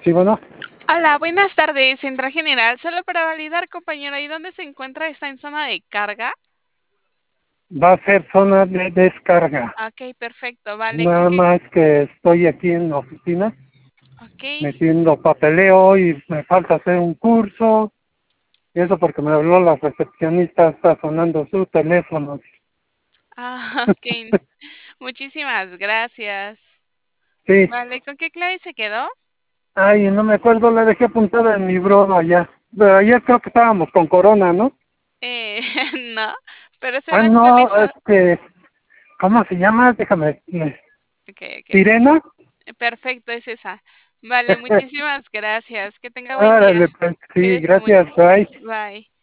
Sí, bueno, Hola, buenas tardes, Central General. Solo para validar, compañero, ¿y dónde se encuentra? ¿Está en zona de carga? va a ser zona de descarga. Ok, perfecto, vale. ¿Con Nada qué? más que estoy aquí en la oficina Ok. metiendo papeleo y me falta hacer un curso. Y eso porque me habló la recepcionista, está sonando su teléfono. Ah, ok. Muchísimas gracias. Sí, Vale, ¿con qué clave se quedó? ay, no me acuerdo, la dejé apuntada en mi bro allá. Pero ayer creo que estábamos con Corona, ¿no? Eh, no, pero se Ah, la no, actualizo. ¿cómo se llama? Déjame. Ok, ok. ¿Sirena? Perfecto, es esa. Vale, muchísimas gracias. Que tenga buen día. Árale, pues, sí, Cuídese mucho. gracias, bye. Bye.